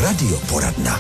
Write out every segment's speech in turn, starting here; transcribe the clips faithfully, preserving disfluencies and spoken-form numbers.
Radioporadna.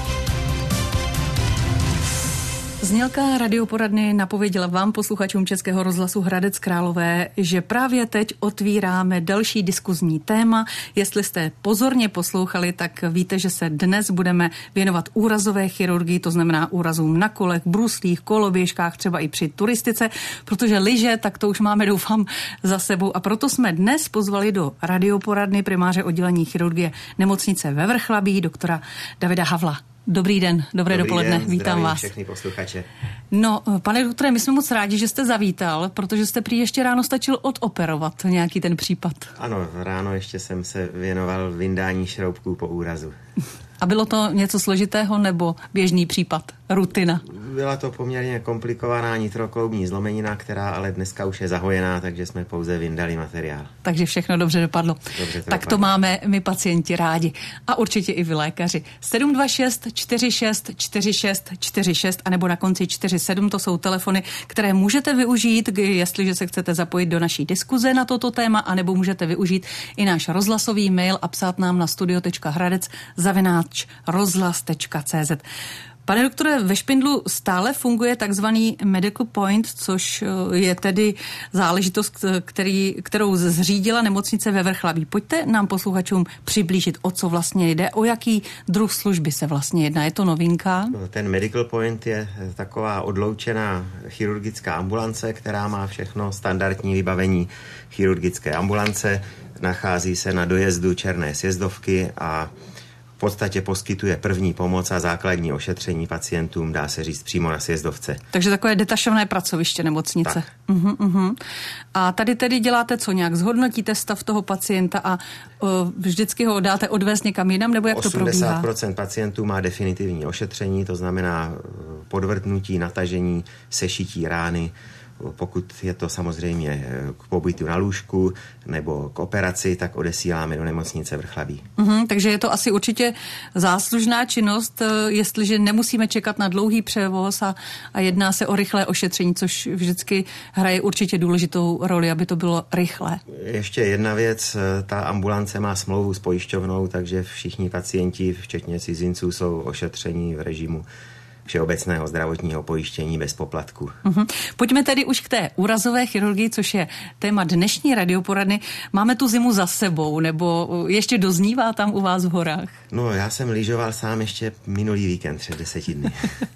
Znělka radioporadny napověděla vám, posluchačům Českého rozhlasu Hradec Králové, že právě teď otvíráme další diskuzní téma. Jestli jste pozorně poslouchali, tak víte, že se dnes budeme věnovat úrazové chirurgii, to znamená úrazům na kolech, bruslích, koloběžkách, třeba i při turistice, protože lyže, tak to už máme, doufám, za sebou. A proto jsme dnes pozvali do radioporadny primáře oddělení chirurgie nemocnice ve Vrchlabí, doktora Davida Havla. Dobrý den, dobré Dobrý dopoledne, den, vítám vás. Všechny posluchače. No, pane doktore, my jsme moc rádi, že jste zavítal, protože jste prý ještě ráno stačil odoperovat nějaký ten případ. Ano, ráno ještě jsem se věnoval vyndání šroubků po úrazu. A bylo to něco složitého nebo běžný případ, rutina? Byla to poměrně komplikovaná nitrokloubní zlomenina, která ale dneska už je zahojená, takže jsme pouze vyndali materiál. Takže všechno dobře dopadlo. Dobře to tak dopadlo. to máme my pacienti rádi. A určitě i vy lékaři. sedm dva šest čtyři šest čtyři šest čtyři šest anebo na konci čtyři sedm, to jsou telefony, které můžete využít, jestliže se chcete zapojit do naší diskuze na toto téma, anebo můžete využít i náš rozhlasový mail a psát nám na studio tečka hradec zavináč rozhlas tečka cé zet. Pane doktore, ve Špindlu stále funguje takzvaný medical point, což je tedy záležitost, který, kterou zřídila nemocnice ve Vrchlabí. Pojďte nám posluchačům přiblížit, o co vlastně jde, o jaký druh služby se vlastně jedná. Je to novinka? Ten medical point je taková odloučená chirurgická ambulance, která má všechno standardní vybavení chirurgické ambulance. Nachází se na dojezdu Černé sjezdovky a v podstatě poskytuje první pomoc a základní ošetření pacientům, dá se říct, přímo na sjezdovce. Takže takové detašované pracoviště nemocnice. Tak. Uhum, uhum. A tady tedy děláte co, nějak zhodnotíte stav toho pacienta a uh, vždycky ho dáte odvést někam jinam, nebo jak to probíhá? osmdesát procent pacientů má definitivní ošetření, to znamená podvrtnutí, natažení, sešití rány. Pokud je to samozřejmě k pobytu na lůžku nebo k operaci, tak odesíláme do nemocnice Vrchlabí. Uhum, takže je to asi určitě záslužná činnost, jestliže nemusíme čekat na dlouhý převoz a, a jedná se o rychlé ošetření, což vždycky hraje určitě důležitou roli, aby to bylo rychlé. Ještě jedna věc, ta ambulance má smlouvu s pojišťovnou, takže všichni pacienti, včetně cizinců, jsou ošetření v režimu všeobecného zdravotního pojištění bez poplatku. Uhum. Pojďme tedy už k té úrazové chirurgii, což je téma dnešní radioporadny. Máme tu zimu za sebou, nebo ještě doznívá tam u vás v horách? No, já jsem lyžoval sám ještě minulý víkend, před deseti dny.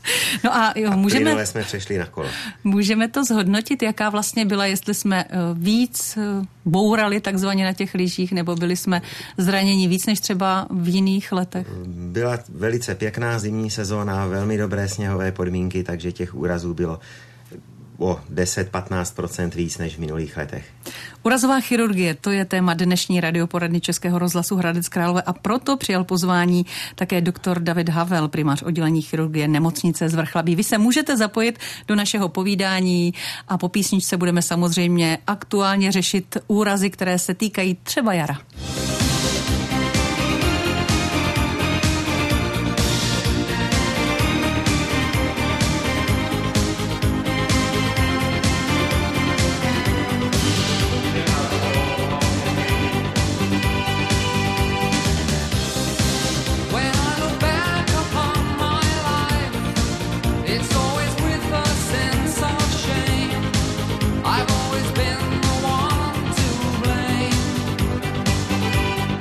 No a jo, a můžeme... plynule jsme přešli na kolo. Můžeme to zhodnotit, jaká vlastně byla, jestli jsme víc bourali takzvaně na těch lyžích, nebo byli jsme zraněni víc než třeba v jiných letech? Byla velice pěkná zimní sezóna, velmi dobré sněhové podmínky, takže těch úrazů bylo o deset až patnáct procent víc než v minulých letech. Úrazová chirurgie, to je téma dnešní radioporadny Českého rozhlasu Hradec Králové a proto přijal pozvání také doktor David Havel, primář oddělení chirurgie nemocnice z Vrchlabí. Vy se můžete zapojit do našeho povídání a po písničce budeme samozřejmě aktuálně řešit úrazy, které se týkají třeba jara. I've always been the one to blame.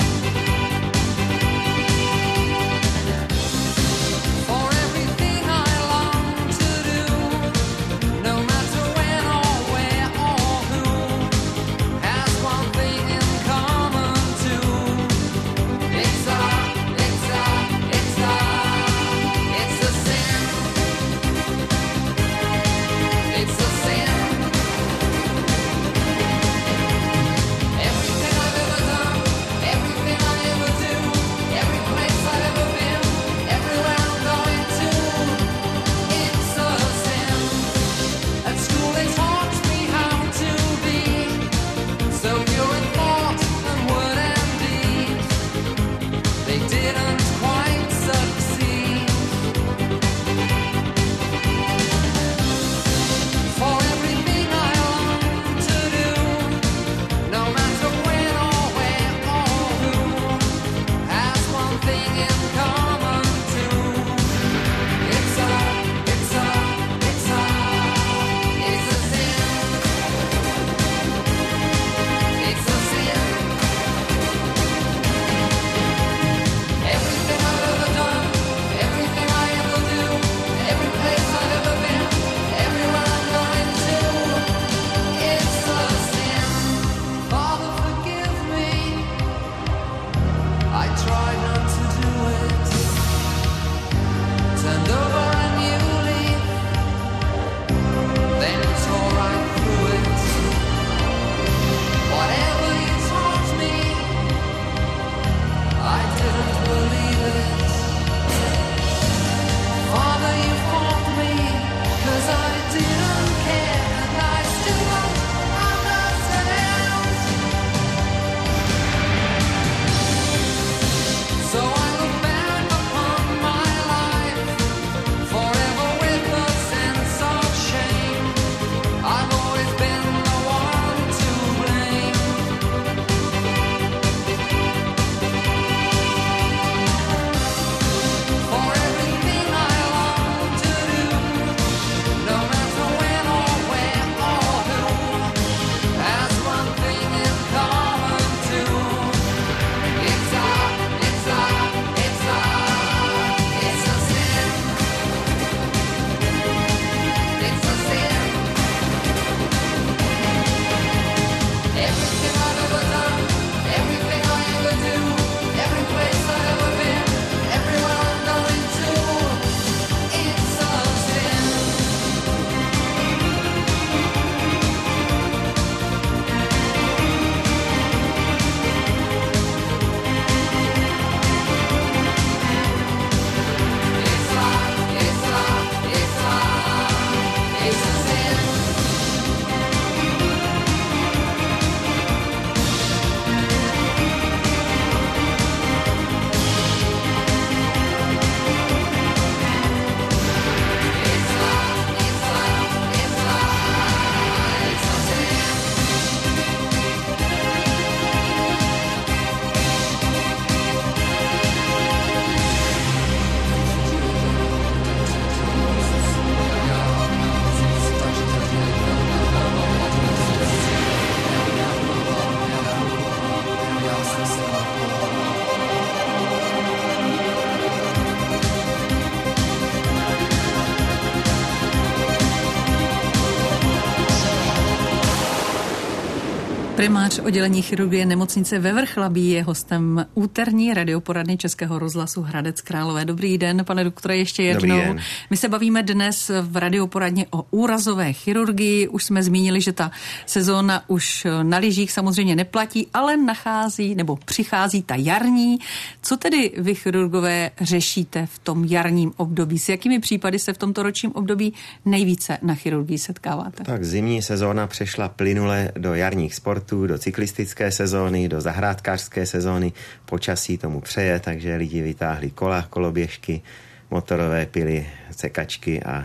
Primář oddělení chirurgie nemocnice ve Vrchlabí je hostem úterní radioporadny Českého rozhlasu Hradec Králové. Dobrý den, pane doktore, ještě jednou. My se bavíme dnes v radioporadně o úrazové chirurgii. Už jsme zmínili, že ta sezóna už na lyžích samozřejmě neplatí, ale nachází nebo přichází ta jarní. Co tedy vy chirurgové řešíte v tom jarním období? S jakými případy se v tomto ročním období nejvíce na chirurgii setkáváte? Tak zimní sezóna přešla plynule do jarních sportů, do cyklistické sezóny, do zahrádkářské sezóny. Počasí tomu přeje, takže lidi vytáhli kola, koloběžky, motorové pily, sekačky a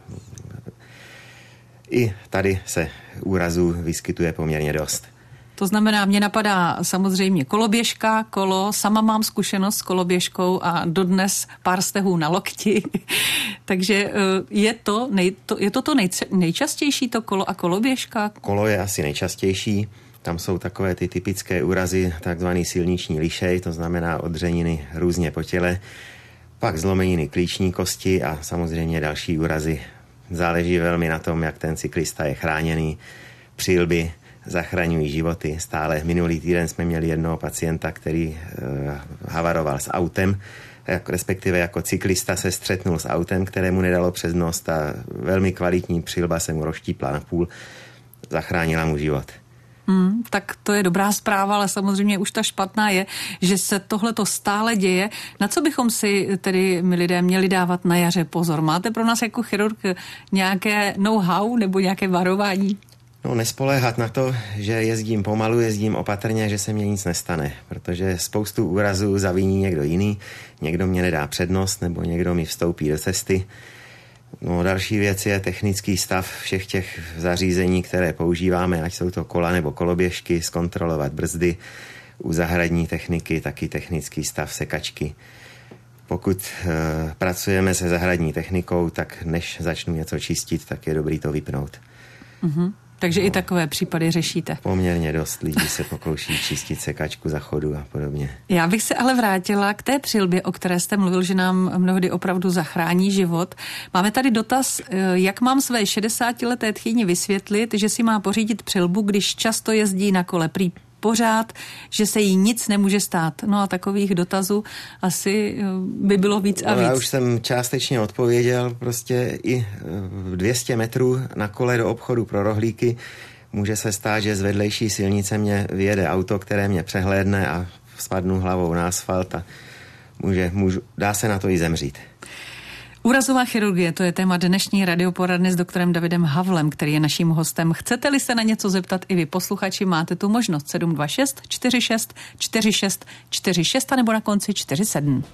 i tady se úrazů vyskytuje poměrně dost. To znamená, mě napadá samozřejmě koloběžka, kolo, sama mám zkušenost s koloběžkou a dodnes pár stehů na lokti. Takže je to, nej, to, je to, to nej, nejčastější to kolo a koloběžka? Kolo je asi nejčastější. Tam jsou takové ty typické úrazy, takzvaný silniční lišej, to znamená odřeniny různě po těle, pak zlomeniny klíční kosti a samozřejmě další úrazy. Záleží velmi na tom, jak ten cyklista je chráněný, přilby zachraňují životy. Stále minulý týden jsme měli jednoho pacienta, který uh, havaroval s autem, jak, respektive jako cyklista se střetnul s autem, kterému nedalo přes nos a velmi kvalitní přilba se mu rozštípla na půl, zachránila mu život. Hmm, tak to je dobrá zpráva, ale samozřejmě už ta špatná je, že se tohle to stále děje. Na co bychom si tedy my lidé měli dávat na jaře pozor? Máte pro nás jako chirurg nějaké know-how nebo nějaké varování? No, nespoléhat na to, že jezdím pomalu, jezdím opatrně, že se mně nic nestane, protože spoustu úrazů zaviní někdo jiný, někdo mě nedá přednost nebo někdo mi vstoupí do cesty. No, další věc je technický stav všech těch zařízení, které používáme, ať jsou to kola nebo koloběžky, zkontrolovat brzdy, u zahradní techniky taky technický stav sekačky. Pokud e, pracujeme se zahradní technikou, tak než začnu něco čistit, tak je dobrý to vypnout. Mhm. Takže no, i takové případy řešíte. Poměrně dost lidí se pokouší čistit sekačku za chodu a podobně. Já bych se ale vrátila k té přilbě, o které jste mluvil, že nám mnohdy opravdu zachrání život. Máme tady dotaz, jak mám své šedesátileté tchýni vysvětlit, že si má pořídit přilbu, když často jezdí na kole. Prý pořád, že se jí nic nemůže stát. No a takových dotazů asi by bylo víc a víc. No, já už jsem částečně odpověděl, prostě i dvě stě metrů na kole do obchodu pro rohlíky může se stát, že z vedlejší silnice mě vyjede auto, které mě přehlédne a spadnu hlavou na asfalt a může, můžu, dá se na to i zemřít. Úrazová chirurgie, to je téma dnešní radioporadny s doktorem Davidem Havlem, který je naším hostem. Chcete-li se na něco zeptat i vy posluchači, máte tu možnost sedm dva šest čtyři šest čtyři šest čtyři šest a nebo na konci čtyři sedm.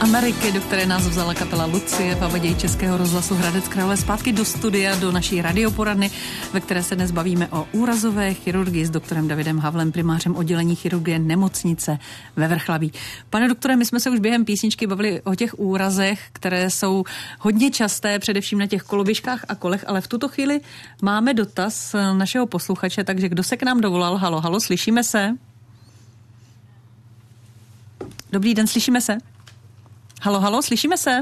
Ameriky, do které nás vzala kapela Lucie v Abaději Českého rozhlasu Hradec Králové zpátky do studia, do naší radioporadny, ve které se dnes bavíme o úrazové chirurgii s doktorem Davidem Havlem, primářem oddělení chirurgie nemocnice ve Vrchlabí. Pane doktore, my jsme se už během písničky bavili o těch úrazech, které jsou hodně časté, především na těch koloběžkách a kolech, ale v tuto chvíli máme dotaz našeho posluchače, takže kdo se k nám dovolal? Halo, halo, slyšíme se? Dobrý den, slyšíme se? Halo, halo, slyšíme se?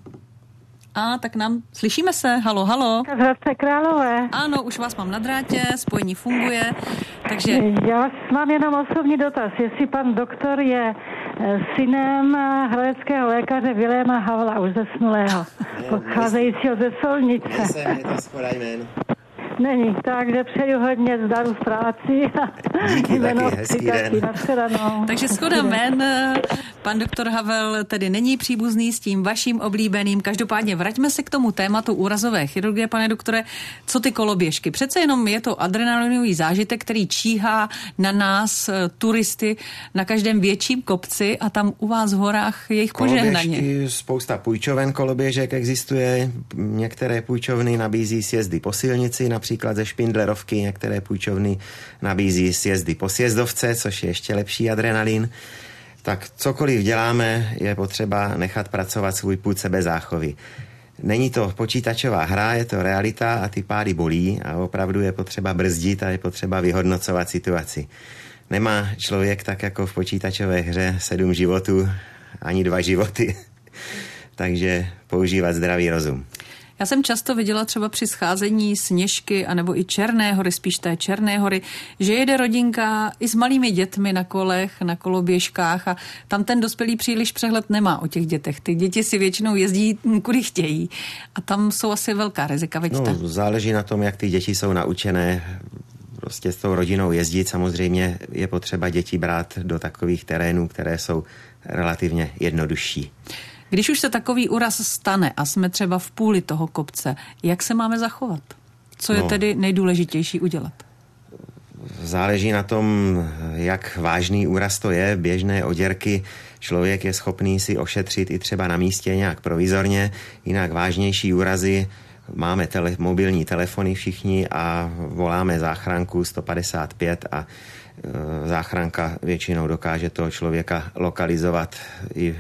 A tak nám, slyšíme se? Halo, halo. Z Hradce Králové. Ano, už vás mám na drátě, spojení funguje, takže... Já mám jenom osobní dotaz, jestli pan doktor je synem hradeckého lékaře Viléma Havla, už zesnulého, pocházejícího ze Solnice. Nejsem, je to schoda jmén. Není, takže přeju hodně zdaru v práci. Díky taky, hezký den. Takže schoda jmén, pan doktor Havel tedy není příbuzný s tím vaším oblíbeným. Každopádně vraťme se k tomu tématu úrazové chirurgie, pane doktore. Co ty koloběžky? Přece jenom je to adrenalinový zážitek, který číhá na nás, turisty, na každém větším kopci a tam u vás v horách je jich požehnaně. Spousta půjčoven koloběžek existuje. Některé půjčovny nabízí sjezdy po silnici, například ze Špindlerovky, některé půjčovny nabízí sjezdy po sjezdovce, což je ještě lepší adrenalin. Tak cokoliv děláme, je potřeba nechat pracovat svůj pud sebezáchovy. Není to počítačová hra, je to realita a ty pády bolí a opravdu je potřeba brzdit a je potřeba vyhodnocovat situaci. Nemá člověk tak jako v počítačové hře sedm životů, ani dva životy. Takže používat zdravý rozum. Já jsem často viděla třeba při scházení Sněžky anebo i Černé hory, spíš té Černé hory, že jede rodinka i s malými dětmi na kolech, na koloběžkách a tam ten dospělý příliš přehled nemá o těch dětech. Ty děti si většinou jezdí, kudy chtějí a tam jsou asi velká rizika, veďte? No, záleží na tom, jak ty děti jsou naučené prostě s tou rodinou jezdit. Samozřejmě je potřeba děti brát do takových terénů, které jsou relativně jednodušší. Když už se takový úraz stane a jsme třeba v půli toho kopce, jak se máme zachovat? Co je no, tedy nejdůležitější udělat? Záleží na tom, jak vážný úraz to je. Běžné oděrky člověk je schopný si ošetřit i třeba na místě nějak provizorně, jinak vážnější úrazy máme tele, mobilní telefony všichni a voláme záchranku sto padesát pět a e, záchranka většinou dokáže toho člověka lokalizovat i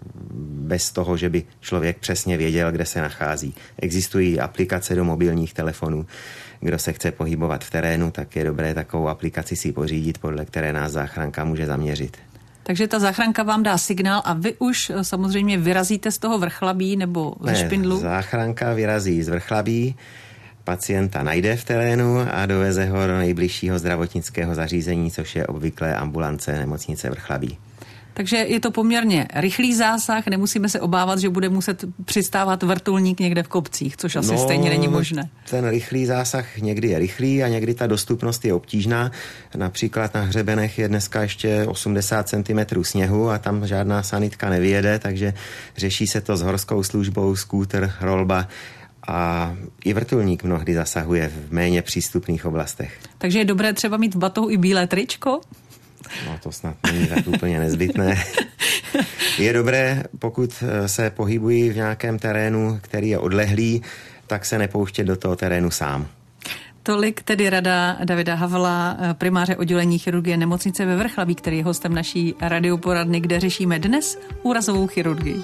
bez toho, že by člověk přesně věděl, kde se nachází. Existují aplikace do mobilních telefonů. Kdo se chce pohybovat v terénu, tak je dobré takovou aplikaci si pořídit, podle které nás záchranka může zaměřit. Takže ta záchranka vám dá signál a vy už samozřejmě vyrazíte z toho Vrchlabí nebo ze Špindlu? Ne, záchranka vyrazí z Vrchlabí, pacienta najde v terénu a doveze ho do nejbližšího zdravotnického zařízení, což je obvyklé ambulance nemocnice Vrchlabí. Takže je to poměrně rychlý zásah, nemusíme se obávat, že bude muset přistávat vrtulník někde v kopcích, což asi no, stejně není možné. Ten rychlý zásah někdy je rychlý a někdy ta dostupnost je obtížná. Například na hřebenech je dneska ještě osmdesát centimetrů sněhu a tam žádná sanitka nevyjede, takže řeší se to s horskou službou, skútr, rolba a i vrtulník mnohdy zasahuje v méně přístupných oblastech. Takže je dobré třeba mít v batohu i bílé tričko? No to snad není tak úplně nezbytné. Je dobré, pokud se pohybují v nějakém terénu, který je odlehlý, tak se nepouštět do toho terénu sám. Tolik tedy rada Davida Havla, primáře oddělení chirurgie nemocnice ve Vrchlabí, který je hostem naší radioporadny, kde řešíme dnes úrazovou chirurgii.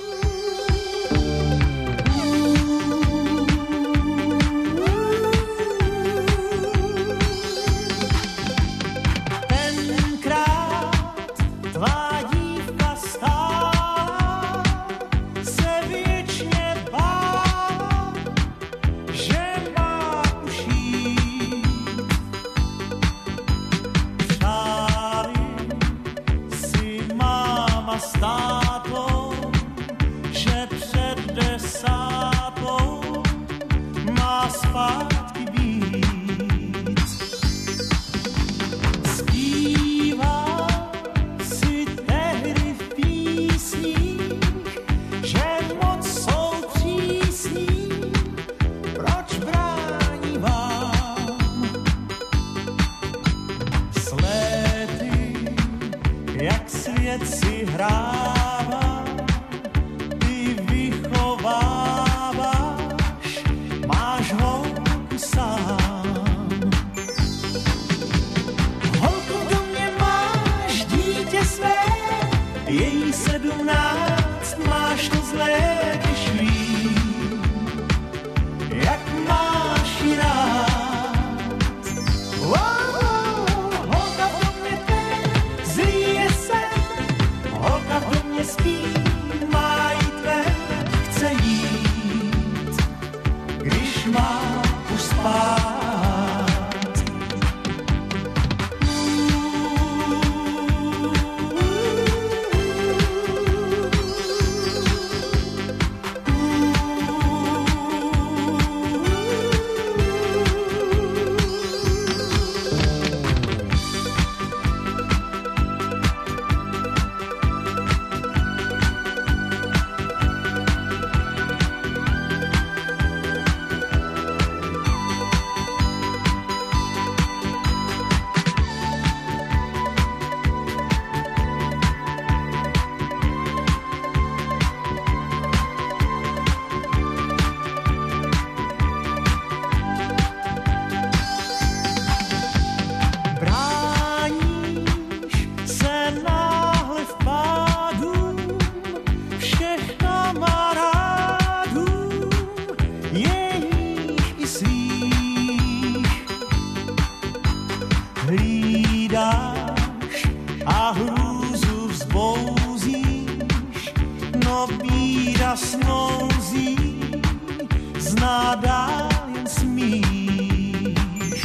víra snouzí, zná dál jen smích.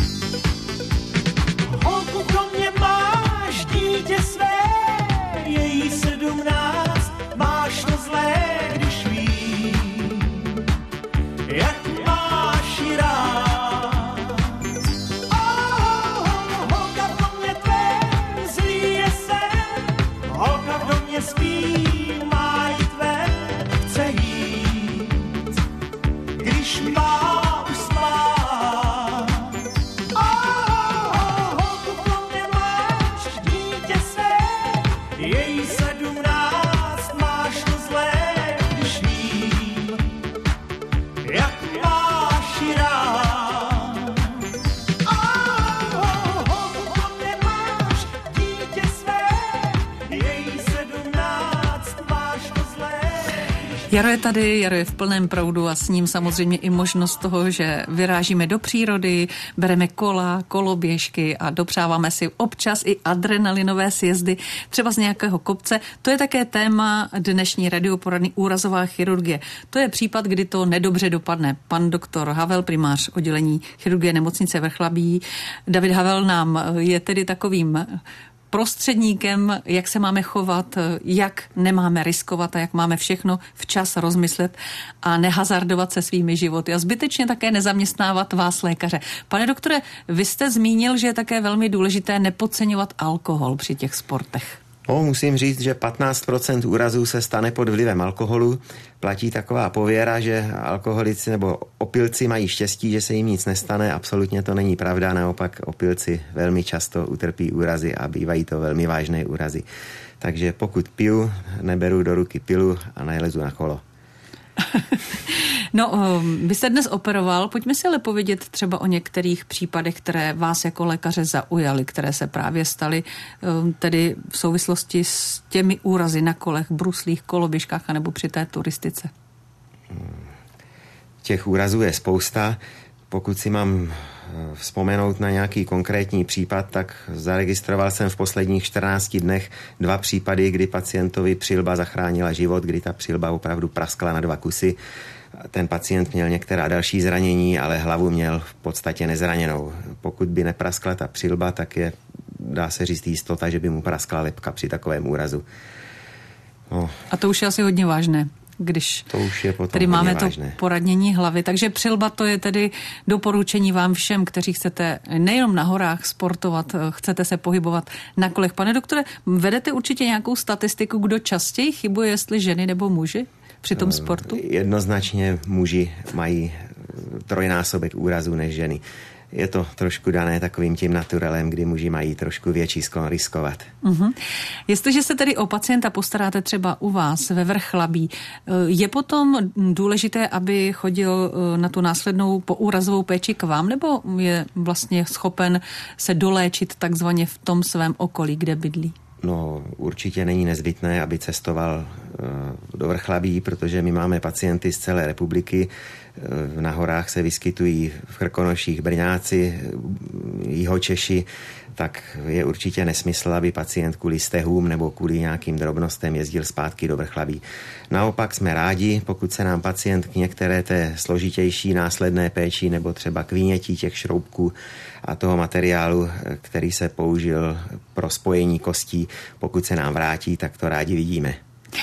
Holku pro mě máš, dítě své, její sedmnáct, máš to zlé, když vím, jak máš ji rád. Oh, holka pro mě tvé, zlý je sen, holka pro mě spí, má jít ven, chce jít, když má usmát. Oh, holku pro mě máš, dítě své, její sedmnáct, máš to zlé, když vím, jak máš ji rád. Oh, holku pro mě máš, dítě své, její sedmnáct, máš to zlé. Jaro je tady, Jaro je v plném proudu a s ním samozřejmě i možnost toho, že vyrážíme do přírody, bereme kola, koloběžky a dopřáváme si občas i adrenalinové sjezdy, třeba z nějakého kopce. To je také téma dnešní radioporadny úrazová chirurgie. To je případ, kdy to nedobře dopadne. Pan doktor Havel, primář oddělení chirurgie nemocnice Vrchlabí. David Havel nám je tedy takovým prostředníkem, jak se máme chovat, jak nemáme riskovat a jak máme všechno včas rozmyslet a nehazardovat se svými životy a zbytečně také nezaměstnávat vás, lékaře. Pane doktore, vy jste zmínil, že je také velmi důležité nepodceňovat alkohol při těch sportech. No, musím říct, že patnáct procent úrazů se stane pod vlivem alkoholu. Platí taková pověra, že alkoholici nebo opilci mají štěstí, že se jim nic nestane. Absolutně to není pravda, naopak opilci velmi často utrpí úrazy a bývají to velmi vážné úrazy. Takže pokud piju, neberu do ruky pilu a nelezu na kolo. No, vy jste dnes operoval, pojďme si ale povědět třeba o některých případech, které vás jako lékaře zaujaly, které se právě staly tedy v souvislosti s těmi úrazy na kolech, bruslích, koloběžkách anebo při té turistice. Těch úrazů je spousta. Pokud si mám vzpomenout na nějaký konkrétní případ, tak zaregistroval jsem v posledních čtrnácti dnech dva případy, kdy pacientovi přilba zachránila život, kdy ta přilba opravdu praskla na dva kusy. Ten pacient měl některá další zranění, ale hlavu měl v podstatě nezraněnou. Pokud by nepraskla ta přilba, tak je, dá se říct, jistota, že by mu praskla lebka při takovém úrazu. No. A to už je asi hodně vážné, když to už je potom tedy máme vážné. To poradnění hlavy. Takže přilba to je tedy doporučení vám všem, kteří chcete nejenom na horách sportovat, chcete se pohybovat na kolech. Pane doktore, vedete určitě nějakou statistiku, kdo častěji chybuje, jestli ženy nebo muži při tom sportu? Jednoznačně muži mají trojnásobek úrazů než ženy. Je to trošku dané takovým tím naturelem, kdy muži mají trošku větší sklon riskovat. Uh-huh. Jestliže se tedy o pacienta postaráte třeba u vás ve Vrchlabí, je potom důležité, aby chodil na tu následnou poúrazovou péči k vám, nebo je vlastně schopen se doléčit takzvaně v tom svém okolí, kde bydlí? No, určitě není nezbytné, aby cestoval do Vrchlabí, protože my máme pacienty z celé republiky. Na horách se vyskytují v Krkonoších Brňáci, Jihočeši, tak je určitě nesmysl, aby pacient kvůli stehům nebo kvůli nějakým drobnostem jezdil zpátky do Vrchlabí. Naopak jsme rádi, pokud se nám pacient k některé té složitější následné péči nebo třeba k vynětí těch šroubků a toho materiálu, který se použil pro spojení kostí, pokud se nám vrátí, tak to rádi vidíme.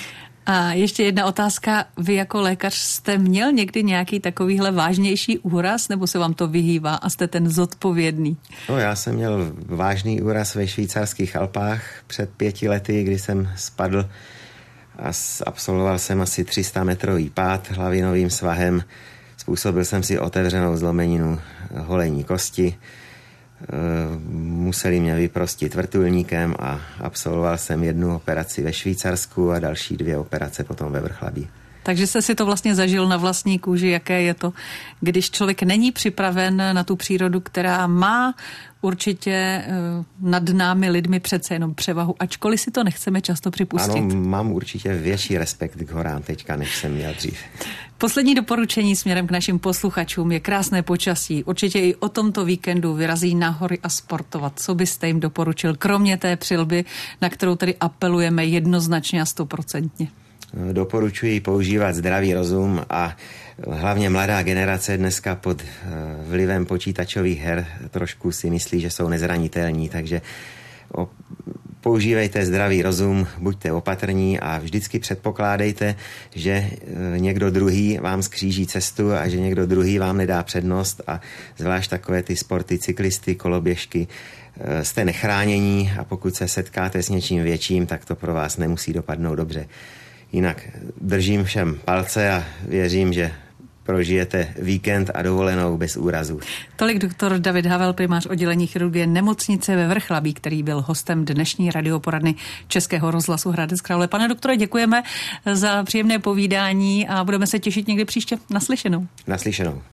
A ještě jedna otázka. Vy jako lékař jste měl někdy nějaký takovýhle vážnější úraz, nebo se vám to vyhývá a jste ten zodpovědný? No, já jsem měl vážný úraz ve švýcarských Alpách před pěti lety, kdy jsem spadl a absolvoval jsem asi tři sta metrový pád hlavinovým svahem. Způsobil jsem si otevřenou zlomeninu holení kosti. Museli mě vyprostit vrtulníkem a absolvoval jsem jednu operaci ve Švýcarsku a další dvě operace potom ve Vrchlabí. Takže jste si to vlastně zažil na vlastní kůži, jaké je to, když člověk není připraven na tu přírodu, která má určitě nad námi lidmi přece jenom převahu, ačkoliv si to nechceme často připustit. Ano, mám určitě větší respekt k horám teďka, než jsem měl dřív. Poslední doporučení směrem k našim posluchačům je krásné počasí. Určitě i o tomto víkendu vyrazí na hory a sportovat. Co byste jim doporučil, kromě té přilby, na kterou tedy apelujeme jednoznačně a stoprocentně? doporučuji používat zdravý rozum a hlavně mladá generace dneska pod vlivem počítačových her trošku si myslí, že jsou nezranitelní, takže používejte zdravý rozum, buďte opatrní a vždycky předpokládejte, že někdo druhý vám skříží cestu a že někdo druhý vám nedá přednost a zvlášť takové ty sporty, cyklisty, koloběžky, jste nechránění a pokud se setkáte s něčím větším, tak to pro vás nemusí dopadnout dobře. Jinak držím všem palce a věřím, že prožijete víkend a dovolenou bez úrazů. Tolik doktor David Havel, primář oddělení chirurgie nemocnice ve Vrchlabí, který byl hostem dnešní radioporadny Českého rozhlasu Hradec Králové. Pane doktore, děkujeme za příjemné povídání a budeme se těšit někdy příště. Naslyšenou. Naslyšenou.